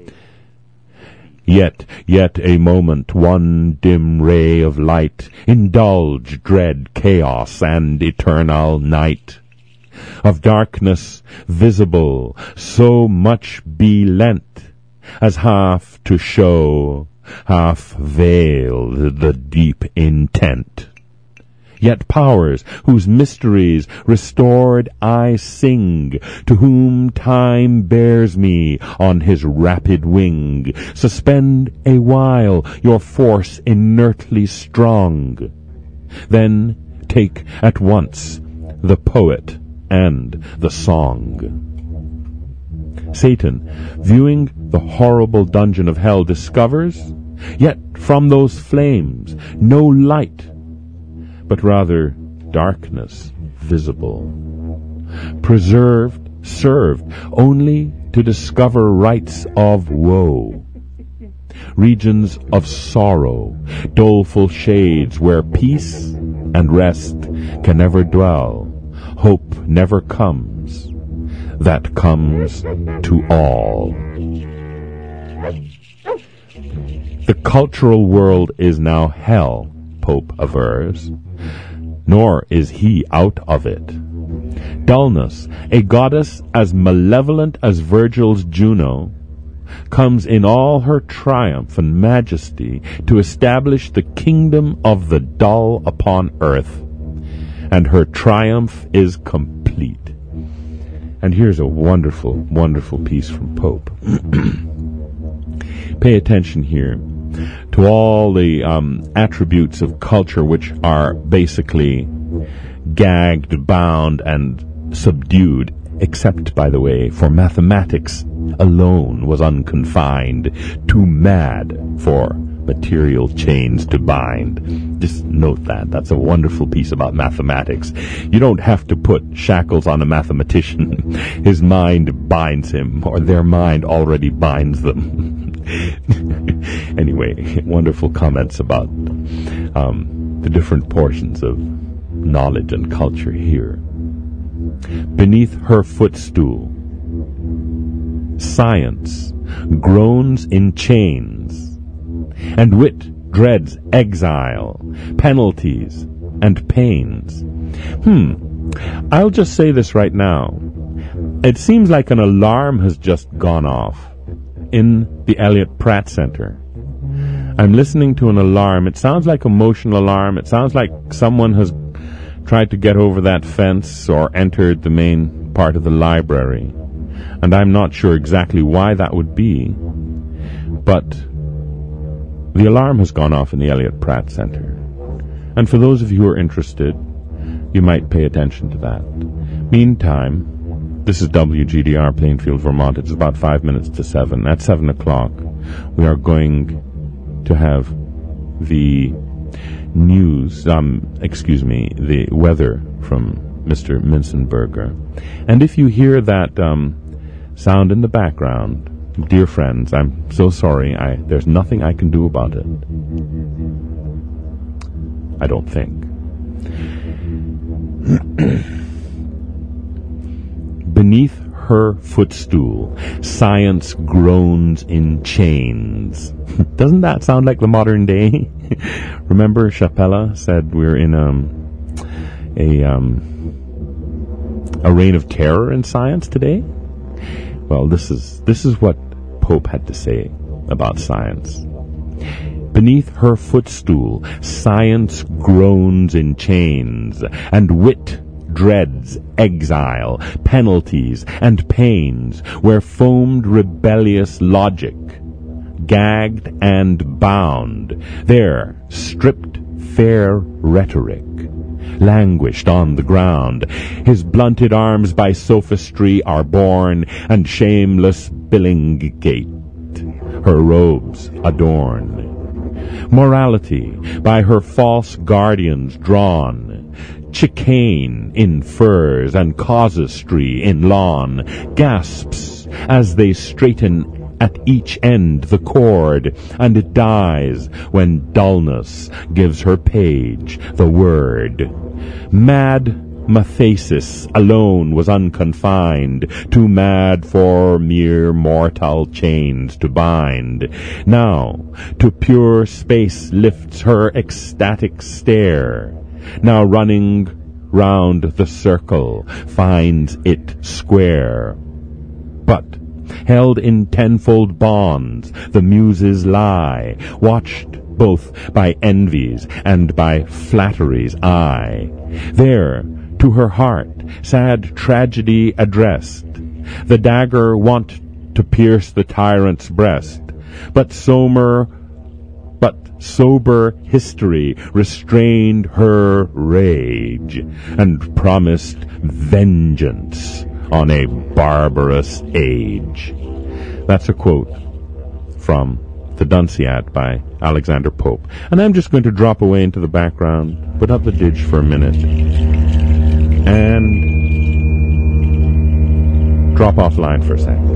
Yet, yet a moment, one dim ray of light, indulge dread chaos and eternal night. Of darkness visible, so much be lent, as half to show, half veil the deep intent. Yet powers whose mysteries restored I sing, to whom time bears me on his rapid wing. Suspend a while your force inertly strong, then take at once the poet and the song. Satan, viewing the horrible dungeon of hell, discovers, yet from those flames no light, but rather darkness visible. Preserved, served only to discover rites of woe, regions of sorrow, doleful shades where peace and rest can never dwell, hope never comes, that comes to all. The cultural world is now hell, Pope avers, nor is he out of it. Dullness, a goddess as malevolent as Virgil's Juno, comes in all her triumph and majesty to establish the kingdom of the dull upon earth, and her triumph is complete. And here's a wonderful, wonderful piece from Pope. Pay attention here to all the um, attributes of culture which are basically gagged, bound, and subdued, except, by the way, for mathematics alone was unconfined, too mad for material chains to bind. Just note that. That's a wonderful piece about mathematics. You don't have to put shackles on a mathematician. His mind binds him, or their mind already binds them. Anyway, wonderful comments about um, the different portions of knowledge and culture here. Beneath her footstool, science groans in chains, and wit dreads exile, penalties, and pains. Hmm, I'll just say this right now. It seems like an alarm has just gone off in the Elliott Pratt Center. I'm listening to an alarm. It sounds like a motion alarm. It sounds like someone has tried to get over that fence or entered the main part of the library. And I'm not sure exactly why that would be, but the alarm has gone off in the Elliott Pratt Center. And for those of you who are interested, you might pay attention to that. Meantime, this is W G D R Plainfield, Vermont. It's about five minutes to seven. At seven o'clock, we are going to have the news, um, excuse me, the weather from Mister Minzenberger. And if you hear that um, sound in the background, dear friends, I'm so sorry. I, there's nothing I can do about it. I don't think. Beneath her footstool, science groans in chains. Doesn't that sound like the modern day? Remember, Chapella said we're in um, a um, a reign of terror in science today. Well, this is this is what Pope had to say about science. Beneath her footstool, science groans in chains, and wit dreads exile, penalties, and pains, where foamed rebellious logic, gagged and bound, there stripped fair rhetoric, languished on the ground. His blunted arms by sophistry are borne, and shameless Billinggate her robes adorn. Morality by her false guardians drawn, chicane in furs and casuistry in lawn, gasps as they straighten at each end the cord, and it dies when dullness gives her page the word. Mad Mathesis alone was unconfined, too mad for mere mortal chains to bind. Now to pure space lifts her ecstatic stare, now running round the circle finds it square. But Held in tenfold bonds, the muses lie, watched both by envies and by flatteries, aye. There, to her heart, sad tragedy addressed, the dagger wont to pierce the tyrant's breast, but sober, but sober history restrained her rage, and promised vengeance on a barbarous age. That's a quote from The Dunciad by Alexander Pope. And I'm just going to drop away into the background, put up the didge for a minute, and drop offline for a second.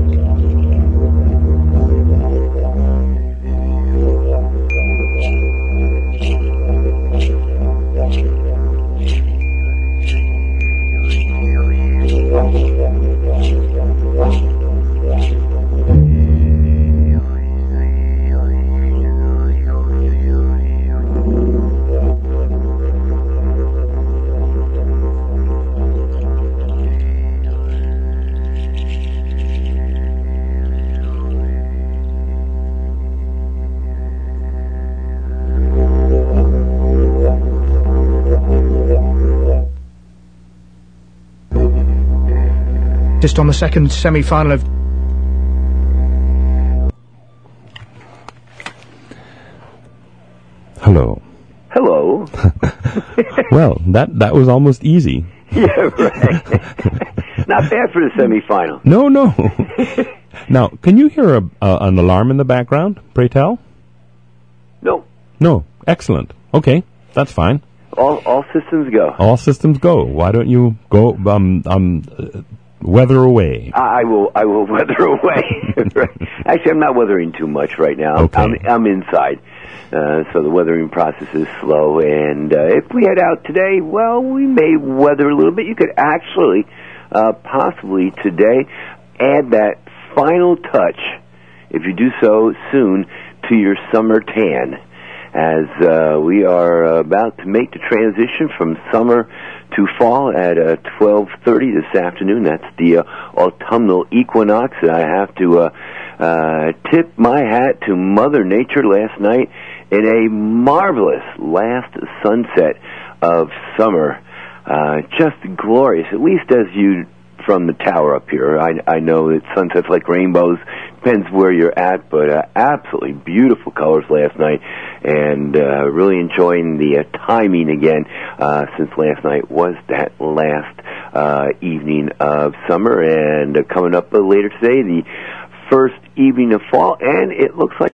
Just on the second semi-final of Hello. Hello. Well, that that was almost easy. Yeah, right. Not bad for the semi-final. No, no. Now, can you hear a, uh, an alarm in the background, pray tell? No. No. Excellent. Okay, that's fine. All all systems go. All systems go. Why don't you go um um uh, weather away? I, I will I will weather away. Actually, I'm not weathering too much right now. Okay. I'm I'm inside. Uh, so the weathering process is slow, and uh, if we head out today, well, we may weather a little bit. You could actually, uh, possibly today, add that final touch, if you do so soon, to your summer tan, as uh, we are about to make the transition from summer to fall at uh, twelve thirty this afternoon. That's the uh, autumnal equinox, and I have to uh, uh, tip my hat to Mother Nature last night in a marvelous last sunset of summer. Uh, just glorious, at least as you from the tower up here. I, I know that sunsets like rainbows, depends where you're at, but uh, absolutely beautiful colors last night, and uh, really enjoying the uh, timing again, uh, since last night was that last uh, evening of summer, and uh, coming up uh, later today, the first evening of fall, and it looks like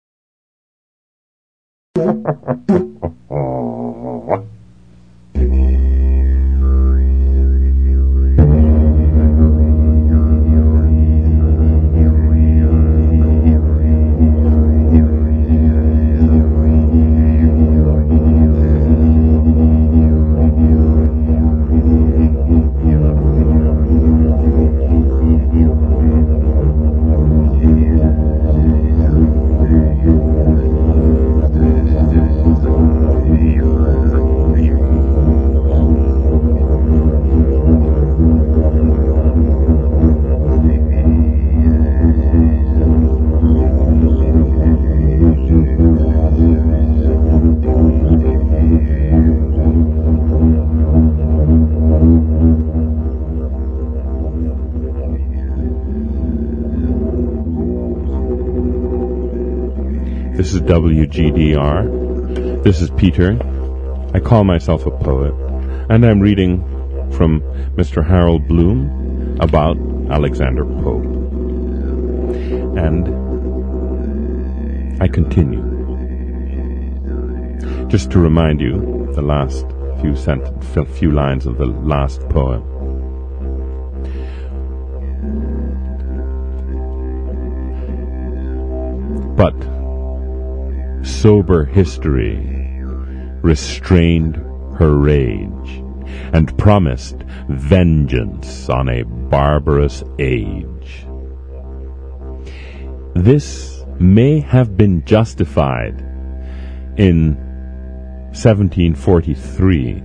This is W G D R. This is Peter. I call myself a poet, and I'm reading from Mister Harold Bloom about Alexander Pope. And I continue. Just to remind you, the last few sent- few lines of the last poem. But sober history restrained her rage and promised vengeance on a barbarous age. This may have been justified in seventeen forty-three.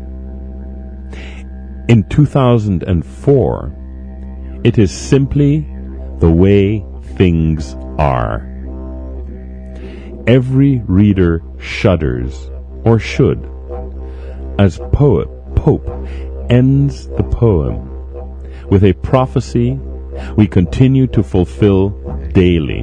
In two thousand four, it is simply the way things are. Every reader shudders, or should, as poet Pope ends the poem with a prophecy we continue to fulfill daily.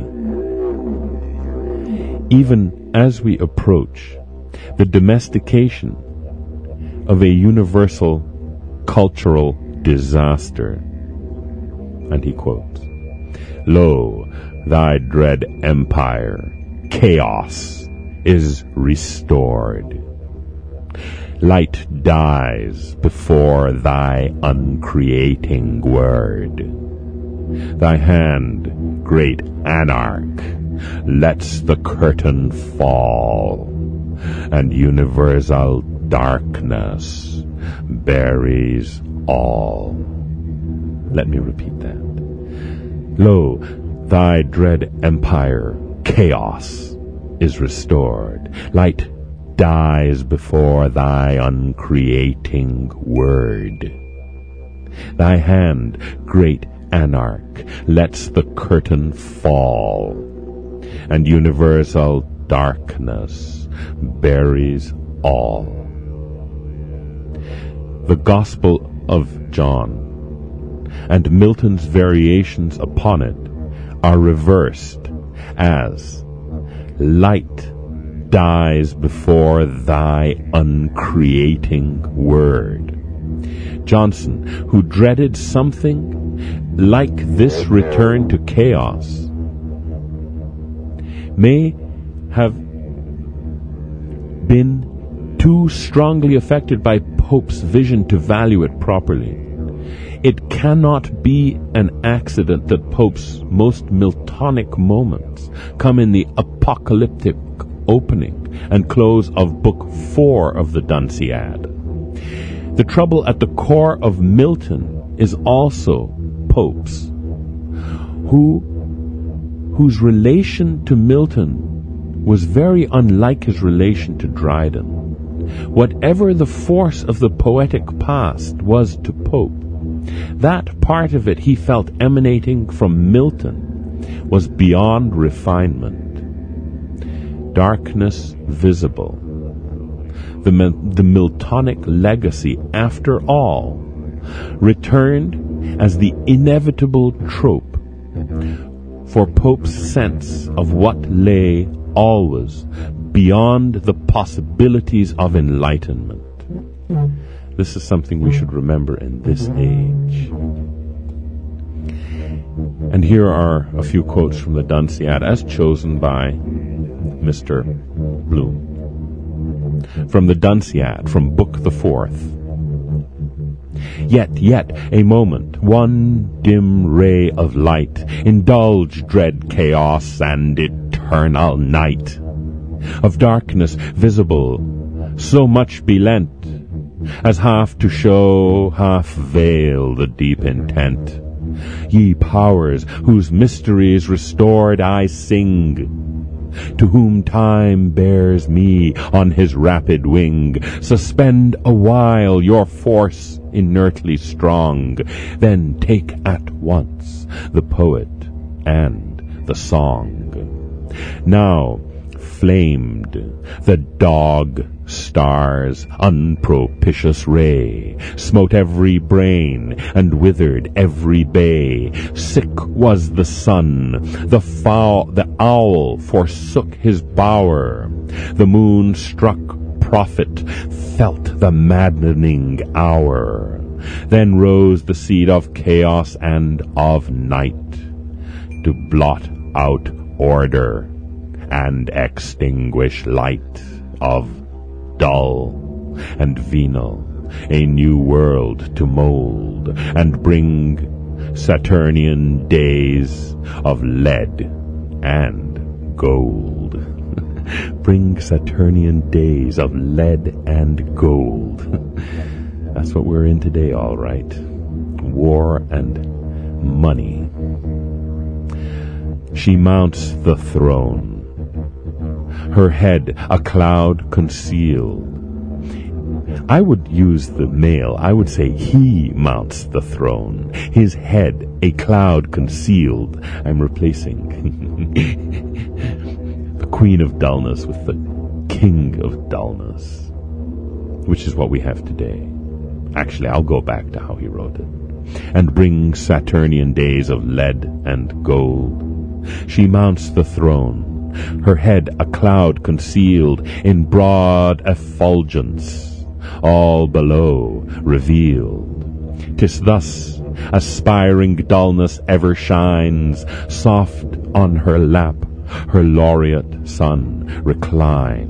Even as we approach the domestication of a universal cultural disaster. And he quotes, "Lo, thy dread empire, chaos, is restored. Light dies before thy uncreating word. Thy hand, great anarch, lets the curtain fall, and universal darkness buries all." Let me repeat that. Lo, thy dread empire, chaos, is restored. Light dies before thy uncreating word. Thy hand, great anarch, lets the curtain fall, and universal darkness buries all. The Gospel of John and Milton's variations upon it are reversed as light dies before thy uncreating word. Johnson, who dreaded something like this return to chaos, may have been too strongly affected by Pope's vision to value it properly. It cannot be an accident that Pope's most Miltonic moments come in the apocalyptic opening and close of Book Four of the Dunciad. The trouble at the core of Milton is also Pope's, who, whose relation to Milton was very unlike his relation to Dryden. Whatever the force of the poetic past was to Pope, that part of it he felt emanating from Milton was beyond refinement. Darkness visible. The, the Miltonic legacy, after all, returned as the inevitable trope for Pope's sense of what lay always beyond the possibilities of enlightenment. This is something we should remember in this age. And here are a few quotes from the Dunciad as chosen by Mister Bloom. From the Dunciad, from Book the Fourth. Yet, yet, a moment, one dim ray of light, indulge dread chaos and eternal night. Of darkness visible, so much be lent, as half to show, half veil the deep intent. Ye powers, whose mysteries restored I sing, to whom time bears me on his rapid wing, suspend a while your force inertly strong, then take at once the poet and the song. Now, flamed the dog star's unpropitious ray, smote every brain and withered every bay. Sick was the sun, the fowl, the owl forsook his bower. The moon-struck prophet felt the maddening hour. Then rose the seed of chaos and of night, to blot out order and extinguish light. Of dull and venal, a new world to mold, and bring Saturnian days of lead and gold. Bring Saturnian days of lead and gold. That's what we're in today, all right. War and money. She mounts the throne, her head a cloud concealed. I would use the male. I would say he mounts the throne, his head a cloud concealed. I'm replacing the queen of dullness with the king of dullness, which is what we have today. Actually, I'll go back to how he wrote it. And bring Saturnian days of lead and gold. She mounts the throne, her head a cloud concealed in broad effulgence, all below revealed. 'Tis thus aspiring dullness ever shines, soft on her lap her laureate son reclines.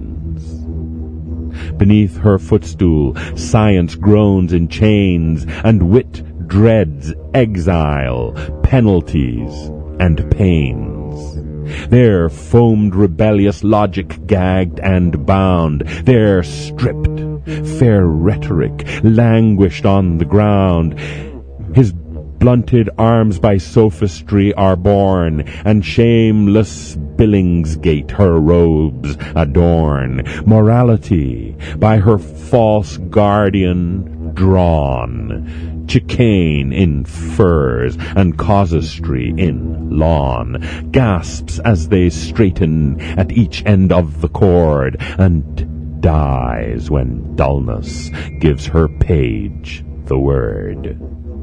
Beneath her footstool science groans in chains, and wit dreads exile, penalties, and pains. There foamed rebellious logic gagged and bound, there stripped fair rhetoric languished on the ground. His blunted arms by sophistry are borne, and shameless Billingsgate her robes adorn. Morality by her false guardian drawn, chicane in furs and casuistry in lawn, gasps as they straighten at each end of the cord, and dies when dullness gives her page the word.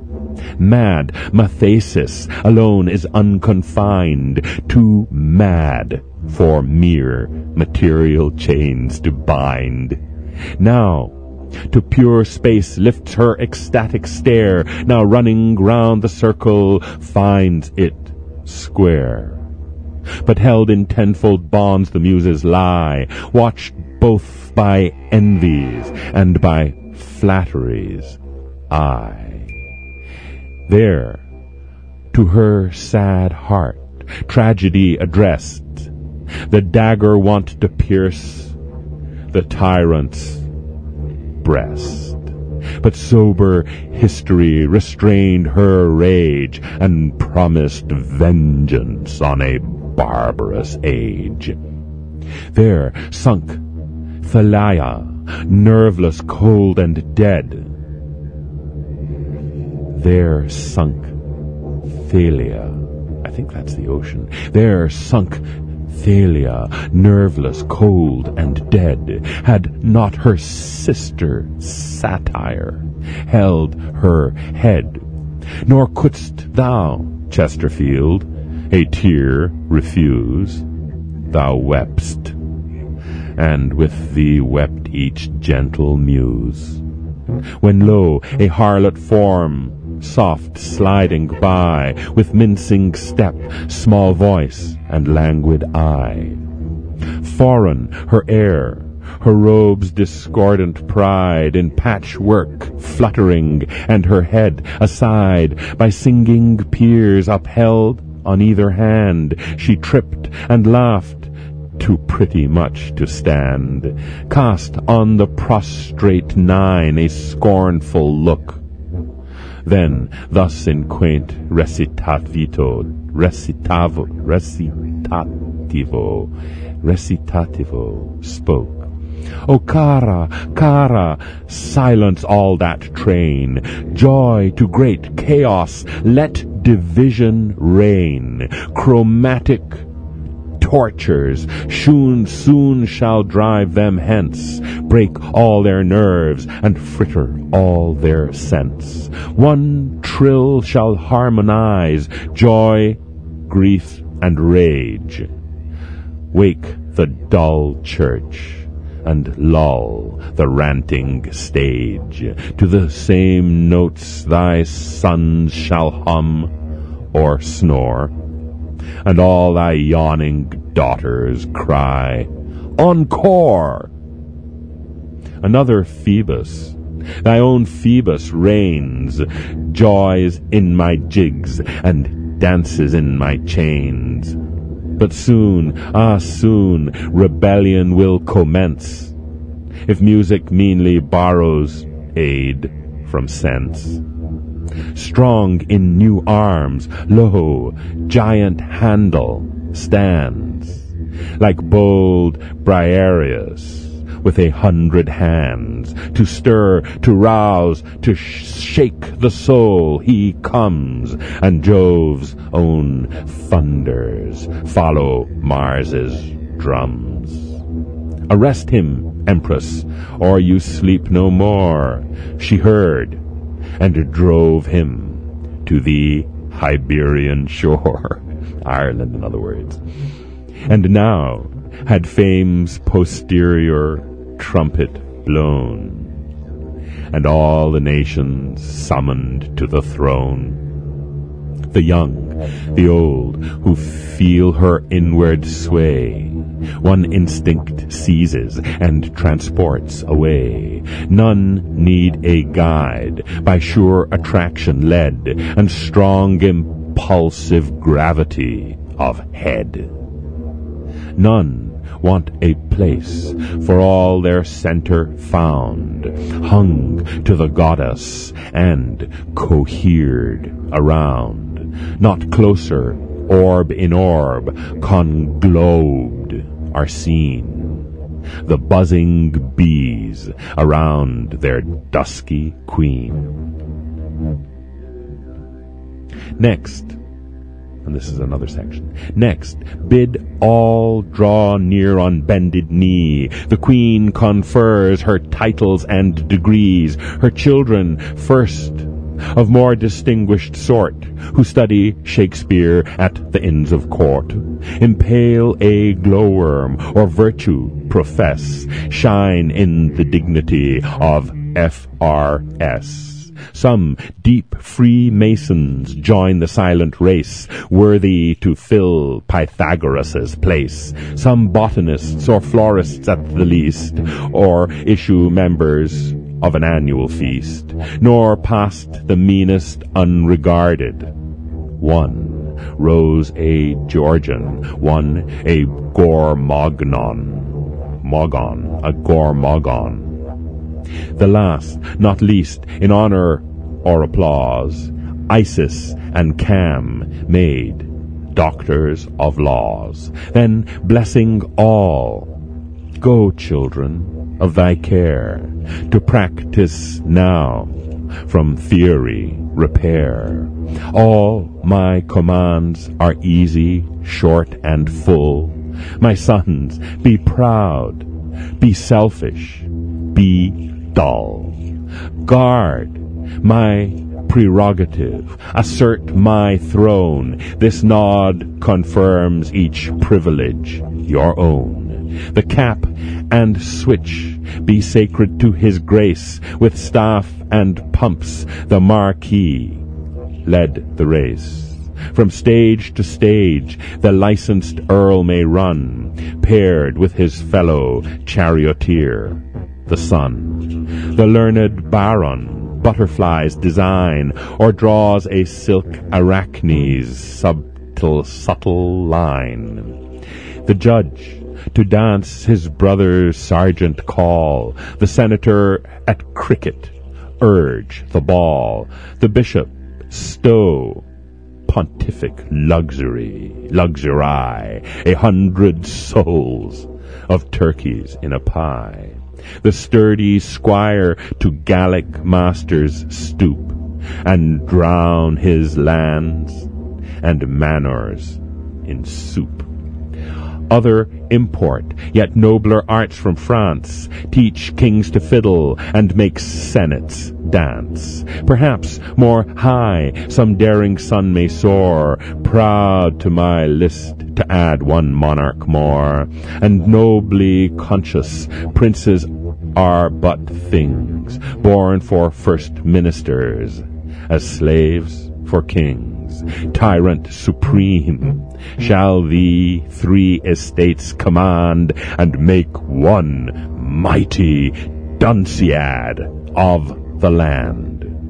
Mad Mathesis alone is unconfined, too mad for mere material chains to bind. Now to pure space lifts her ecstatic stare, now running round the circle finds it square. But held in tenfold bonds the muses lie, watched both by envies and by flatteries. Aye. There, to her sad heart, tragedy addressed, the dagger wont to pierce the tyrant's breast. But sober history restrained her rage, and promised vengeance on a barbarous age. There sunk Thalia, nerveless, cold, and dead. There sunk Thalia. I think that's the ocean. There sunk Thalia, nerveless, cold, and dead. Had not her sister Satire held her head. Nor couldst thou, Chesterfield, a tear refuse. Thou wepst, and with thee wept each gentle muse. When lo, a harlot form, soft sliding by, with mincing step, small voice, and languid eye. Foreign her air, her robes discordant pride, in patchwork fluttering, and her head aside, by singing peers upheld on either hand, she tripped and laughed, too pretty much to stand, cast on the prostrate nine a scornful look. Then thus in quaint recitavito, recitavo, recitativo, recitativo spoke. O cara, cara, silence all that train. Joy to great chaos, let division reign. Chromatic tortures soon, soon shall drive them hence, break all their nerves, and fritter all their sense. One trill shall harmonize joy, grief, and rage. Wake the dull church, and lull the ranting stage. To the same notes thy sons shall hum or snore, and all thy yawning daughters cry, Encore! Another Phoebus, thy own Phoebus reigns, joys in my jigs, and dances in my chains. But soon, ah soon, rebellion will commence, if music meanly borrows aid from sense. Strong in new arms, lo, giant Handel stands, like bold Briareus, with a hundred hands, to stir, to rouse, to sh- shake the soul. He comes, and Jove's own thunders follow Mars's drums. Arrest him, Empress, or you sleep no more. She heard, and drove him to the Iberian shore. Ireland, in other words. And now had fame's posterior trumpet blown, and all the nations summoned to the throne. The young, the old, who feel her inward sway, one instinct seizes and transports away. None need a guide, by sure attraction led, and strong impulsive gravity of head. None want a place, for all their centre found, hung to the goddess and cohered around. Not closer, orb in orb, conglobed are seen the buzzing bees around their dusky queen. Next, and this is another section. Next, bid all draw near on bended knee. The queen confers her titles and degrees. Her children first, of more distinguished sort, who study Shakespeare at the Inns of Court, impale a glowworm, or virtue profess, shine in the dignity of F R S. Some deep Freemasons join the silent race, worthy to fill Pythagoras' place. Some botanists or florists at the least, or issue members of an annual feast, nor past the meanest unregarded. One rose a Georgian, one a Gormognon, Mogon, a Gormogon. The last, not least, in honor or applause, Isis and Cam made doctors of laws. Then, blessing all, go, children, of thy care, to practice now, from theory repair. All my commands are easy, short, and full. My sons, be proud, be selfish, be dull. Guard my prerogative, assert my throne. This nod confirms each privilege your own. The cap and switch be sacred to his grace. With staff and pumps the Marquis led the race. From stage to stage the licensed earl may run, paired with his fellow charioteer, the sun. The learned baron butterflies design, or draws a silk arachne's subtle, subtle line. The judge to dance his brother's sergeant call, the senator at cricket urge the ball, the bishop stow pontific luxury, luxury, a hundred souls of turkeys in a pie. The sturdy squire to Gallic masters stoop, and drown his lands and manors in soup. Other import, yet nobler arts from France, teach kings to fiddle and make senates dance. Perhaps more high some daring son may soar, proud to my list to add one monarch more, and nobly conscious princes are but things, born for first ministers, as slaves for kings. Tyrant supreme, shall thee three estates command, and make one mighty Dunciad of the land.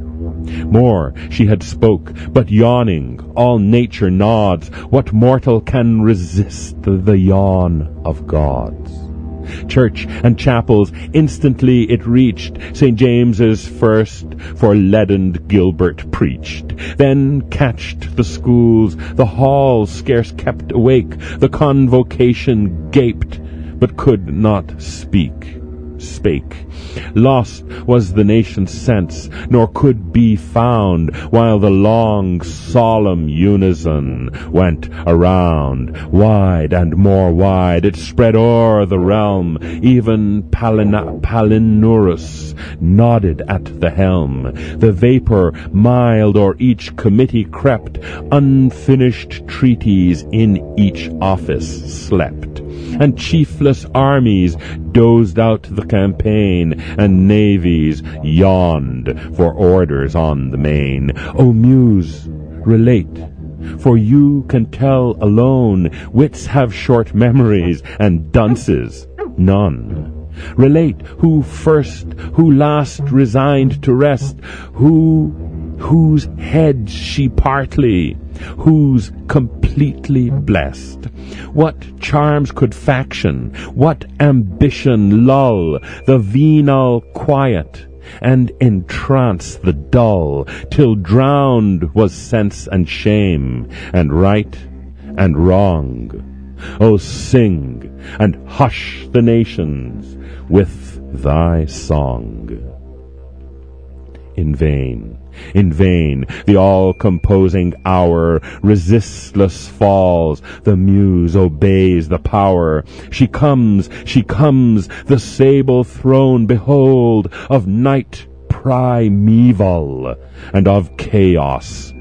More she had spoke, but yawning, all nature nods. What mortal can resist the yawn of gods? Church and chapels instantly it reached. Saint James's first for leadened Gilbert preached. Then catched the schools, the halls scarce kept awake. The convocation gaped, but could not speak. spake. Lost was the nation's sense, nor could be found, while the long, solemn unison went around. Wide and more wide it spread o'er the realm, even Palina- Palinurus nodded at the helm. The vapor mild o'er each committee crept, unfinished treaties in each office slept, and chiefless armies dozed out the campaign, and navies yawned for orders on the main. O Muse, relate, for you can tell alone. Wits have short memories, and dunces none. Relate who first, who last resigned to rest, who, whose head she partly, whose completely blessed. What charms could faction, what ambition lull the venal quiet, and entrance the dull, till drowned was sense and shame, and right and wrong. O sing and hush the nations with thy song. In vain, in vain, the all-composing hour resistless falls. The Muse obeys the power. She comes, she comes, the sable throne, behold, of night primeval, and of chaos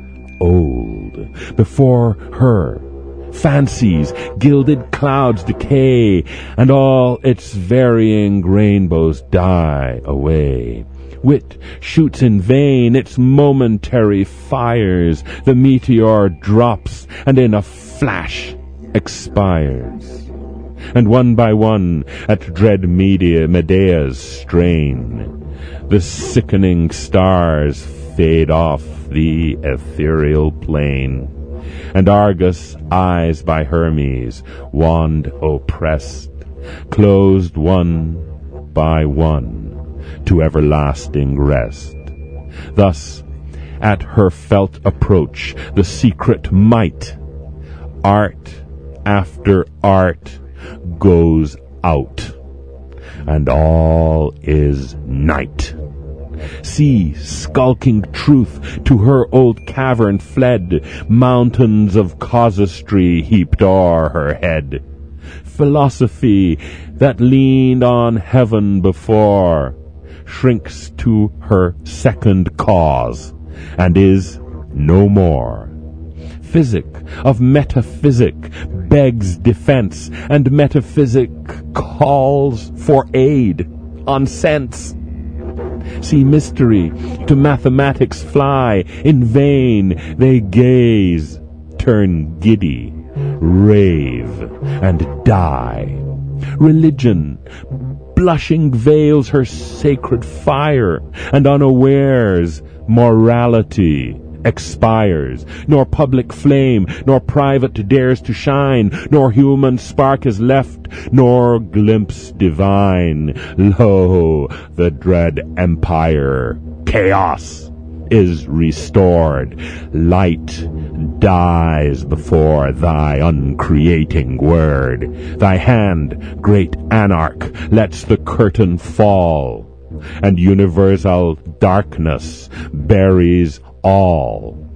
old. Before her fancies, gilded clouds decay, and all its varying rainbows die away. Wit shoots in vain its momentary fires. The meteor drops, and in a flash expires. And one by one, at dread Medea, Medea's strain, the sickening stars fade off the ethereal plain. And Argus, eyes by Hermes, wand oppressed, closed one by one to everlasting rest. Thus, at her felt approach, the secret might, art after art, goes out, and all is night. See, skulking truth to her old cavern fled, mountains of casuistry heaped o'er her head. Philosophy, that leaned on heaven before, shrinks to her second cause, and is no more. Physic of metaphysic begs defense, and metaphysic calls for aid on sense. See mystery to mathematics fly, in vain they gaze, turn giddy, rave, and die. Religion, blushing veils her sacred fire, and unawares morality expires, nor public flame, nor private dares to shine, nor human spark is left, nor glimpse divine. Lo, the dread empire, chaos, is restored. Light dies before thy uncreating word. Thy hand, great anarch, lets the curtain fall, and universal darkness buries all.